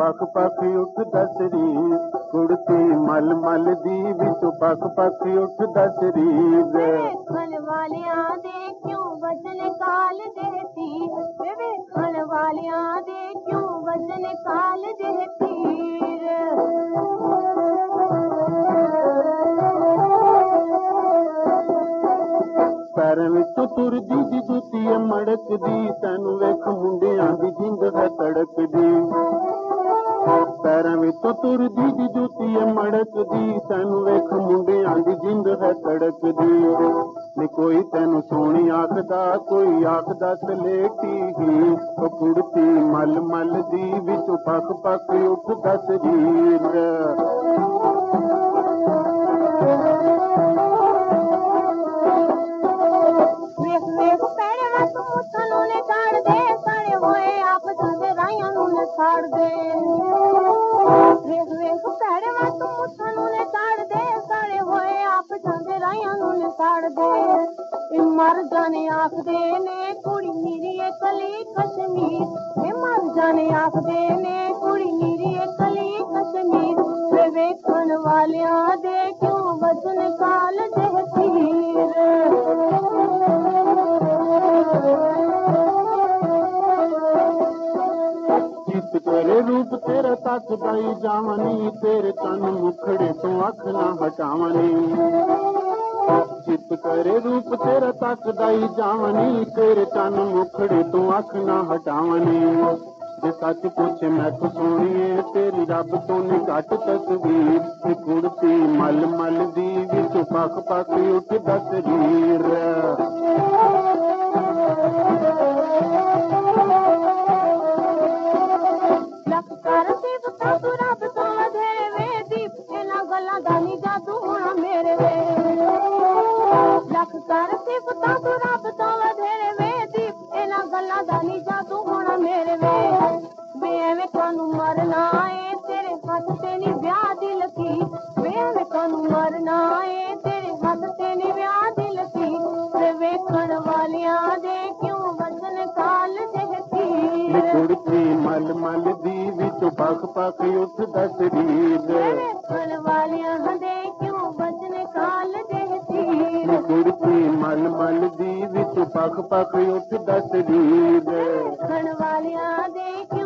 ਪੱਖ ਪੱਖ ਉੱਠਦਾ ਸਰੀਰ, ਕੁੜਤੀ ਮਲ ਮਲ ਦੀ ਵਿੱਚੋਂ ਪੱਖ ਪੱਖ ਉੱਠਦਾ ਸਰੀਰ। ਵੇਖਣ ਵਾਲਿਆਂ ਦੇ ਕਿਉਂ ਵਜਨ ਕਾਲ ਦੇ ਤੀਰ, ਵੇਖਣ ਵਾਲਿਆਂ ਦੇ ਕਿਉਂ ਵਜਨ ਕਾਲ ਦੇ ਤੀਰ। ਪੈਰਾਂ ਵਿੱਚੋਂ ਤੁਰਦੀ ਦੀ ਜੁੱਤੀ ਏ ਮੜਕਦੀ, ਤੈਨੂੰ ਵੇਖ ਮੁੰਡਿਆਂ ਦੀ ਜਿੰਦ ਹੈ ਤੜਕਦੀ। ਪੈਰਾਂ ਵਿੱਚੋਂ ਤੁਰਦੀ ਦੀ ਜੁੱਤੀ ਏ ਮੜਕਦੀ, ਤੈਨੂੰ ਵੇਖ ਮੁੰਡਿਆਂ ਦੀ ਜਿੰਦ ਹੈ ਤੜਕਦੀ। ਨੀ ਕੋਈ ਤੈਨੂੰ ਸੋਹਣੀ ਆਖਦਾ, ਕੋਈ ਆਖਦਾ ਸਲੇਟੀ ਹੀ, ਉਹ ਕੁੜਤੀ ਮਲ ਮਲ ਦੀ ਵਿੱਚੋਂ ਪੱਖ ਪੱਖ ਉੱਠਦਾ ਸਰੀਰ। ਛਾੜਦੇ ਵੇਖ ਵੇਖ ਭੈੜੇ ਵਾ ਤੂੰ ਮੁੱਠਾਂ ਨੂੰ ਨੇ ਛਾੜਦੇ, ਸਾੜੇ ਹੋਏ ਆਪ ਜਾਂਦੇ ਰਾਹਾਂ ਨੂੰ ਨੇ ਛਾੜਦੇ। ਇਹ ਮਰ ਜਾਣੇ ਆਖਦੇ ਨੇ ਕੁੜੀ ਮੇਰੀ ਏ ਕਲੀ ਕਸ਼ਮੀਰ, ਇਹ ਮਰ ਜਾਣੇ ਆਖਦੇ ਨੇ ਕੁੜੀ ਮੇਰੀ ਏ ਕਲੀ ਕਸ਼ਮੀਰ। ਵੇ ਵੇਖਣ ਵਾਲਿਆਂ ਦੇ ਕਿਉਂ ਵਜਨ ਕਾਲ ਦੇ ਤੀਰ। ਤੇਰੇ ਰੂਪ ਤੇਰਾ ਤੱਕਦਾ ਈ ਜਾਵਨੀ, ਤੇਰੇ ਤਨ ਮੁਖੜੇ ਤੋਂ ਅੱਖ ਨਾ ਹਟਾਵਨੀ। ਚਿੱਤ ਕਰੇ ਰੂਪ ਤੇਰਾ ਤੱਕਦਾ ਈ ਜਾਵਨੀ, ਤੇਰੇ ਤਨ ਮੁਖੜੇ ਤੋਂ ਅੱਖ ਨਾ ਹਟਾਵਨੀ। ਜੇ ਸੱਚ ਪੁੱਛੇ ਮੈਂ ਤੂੰ ਸੋਹਣੀਏ, ਤੇਰੀ ਰੱਬ ਤੋਂ ਨੀ ਘੱਟ ਤਸਵੀਰ। ਇਹ ਕੁੜਤੀ ਮਲ ਮਲ ਦੀ ਵਿੱਚੋਂ ਪੱਖ ਪੱਖ ਉੱਠਦਾ ਸਰੀਰ। ਗੱਲਾਂ ਦਾ ਨੀ ਜਾਦੂ ਹੋਣਾ ਮੇਰੇ ਵੇ, ਲੱਖ ਕਰ ਸਿਫਤਾਂ ਤੂੰ ਰੱਬ ਤੋਂ ਵਧੇਰੇ ਵੇ ਦੀਪ, ਇਹਨਾਂ ਗੱਲਾਂ ਦਾ ਨੀ ਜਾਦੂ ਹੋਣਾ ਮੇਰੇ ਵੇ। ਵੇ ਐਵੇਂ ਕਾਨੂੰ ਮਰਨਾ ਏ ਤੇਰੇ ਹੱਥ ਤੇ ਨੀ ਵਿਆਹ ਦੀ ਲਕੀਰ, ਵੇ ਐਵੇਂ ਕਾਨੂੰ ਮਰਨਾ ਏ ਤੇਰੇ ਹੱਥ ਤੇ ਨੀ ਵਿਆਹ ਦੀ ਲਕੀਰ। ਵੇ ਵੇਖਣ ਵਾਲਿਆਂ ਦੇ ਕਿਉਂ ਵਜਨ ਕਾਲ ਦੇ ਤੀਰ। ਕੁੜਤੀ ਮਲ ਮਲ ਦੀ ਵਿੱਚੋਂ ਪੱਖ ਪੱਖ ਉੱਠਦਾ ਸਰੀਰ। ਵੇਖਣ ਵਾਲਿਆਂ ਦੇ ਕਿਉਂ ਵਜਨ ਕਾਲ ਦੇ ਤੀਰ। ਕੁੜਤੀ ਮਲ ਮਲ ਦੀ ਵਿੱਚੋਂ ਪੱਖ ਪੱਖ ਉੱਠਦਾ ਸਰੀਰ। ਵੇਖਣ ਵਾਲਿਆਂ ਦੇ